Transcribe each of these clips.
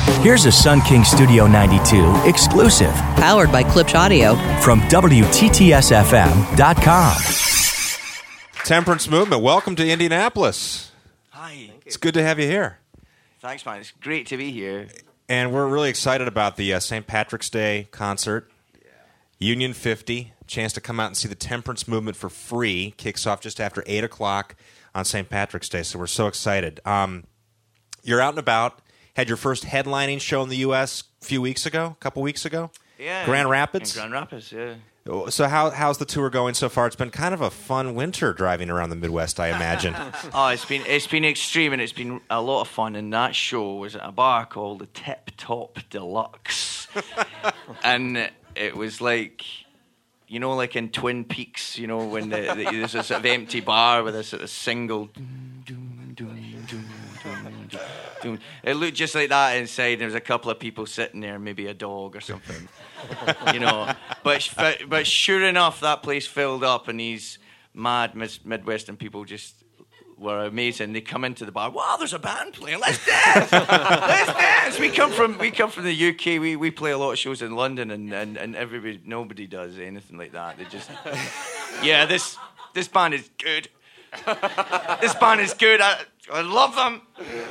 Here's a Sun King Studio 92 exclusive. Powered by Klipsch Audio. From WTTSFM.com. Temperance Movement, welcome to Indianapolis. Hi. It's good to have you here. Thanks, man. It's great to be here. And we're really excited about the St. Patrick's Day concert. Union 50, chance to come out and see the Temperance Movement for free. Kicks off just after 8 o'clock on St. Patrick's Day, so we're so excited. You're out and about. Had your first headlining show in the U.S. a couple weeks ago? Yeah. Grand Rapids? In Grand Rapids, yeah. So how's the tour going so far? It's been kind of a fun winter driving around the Midwest, I imagine. It's been extreme, and it's been a lot of fun. And that show was at a bar called the Tip Top Deluxe. And it was like, like in Twin Peaks, when there's a sort of empty bar with a sort of single... It looked just like that inside. There was a couple of people sitting there, maybe a dog or something, But sure enough, that place filled up, and these mad Midwestern people just were amazing. They come into the bar. Wow, there's a band playing. Let's dance. Let's dance. We come from the UK. We play a lot of shows in London, and nobody does anything like that. They just this band is good. This band is good. I love them.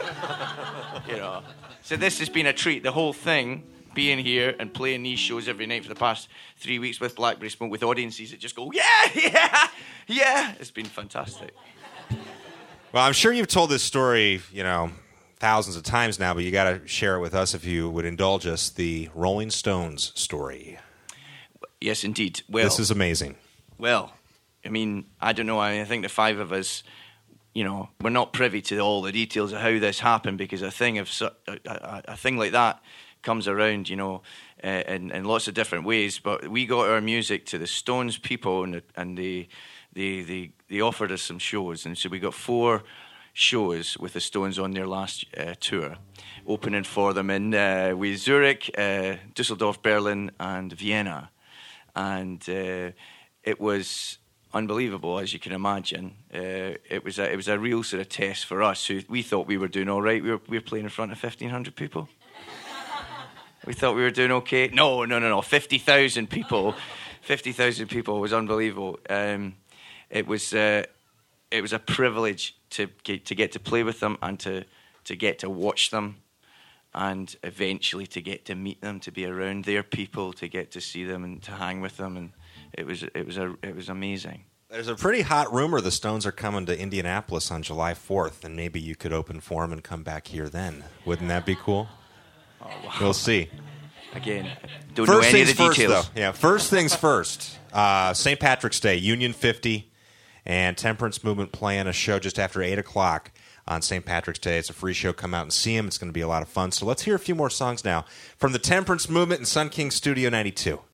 So this has been a treat. The whole thing, being here and playing these shows every night for the past 3 weeks with Blackberry Smoke, with audiences that just go, yeah. It's been fantastic. Well, I'm sure you've told this story, thousands of times now, but you got to share it with us if you would indulge us. The Rolling Stones story. Yes, indeed. Well, this is amazing. Well, I don't know. I think the five of us, we're not privy to all the details of how this happened, because a thing like that comes around, in lots of different ways. But we got our music to the Stones people, and they offered us some shows, and so we got 4 shows with the Stones on their last tour, opening for them in with Zurich, Dusseldorf, Berlin, and Vienna, and it was unbelievable, as you can imagine. It was a real sort of test for us, who we thought we were doing all right. We were playing in front of 1,500 people. We thought we were doing okay. No. 50,000 people. 50,000 people was unbelievable. It was a privilege to get to play with them, and to get to watch them, and eventually to get to meet them, to be around their people, to get to see them and to hang with them, and it was amazing. There's a pretty hot rumor the Stones are coming to Indianapolis on July 4th, and maybe you could open for them and come back here then. Wouldn't that be cool? Oh, wow. We'll see. Again, don't know any of the details. Though. Yeah, first things first. St. Patrick's Day, Union 50, and Temperance Movement playing a show just after 8 o'clock on St. Patrick's Day. It's a free show. Come out and see them. It's going to be a lot of fun. So let's hear a few more songs now from the Temperance Movement in Sun King Studio 92.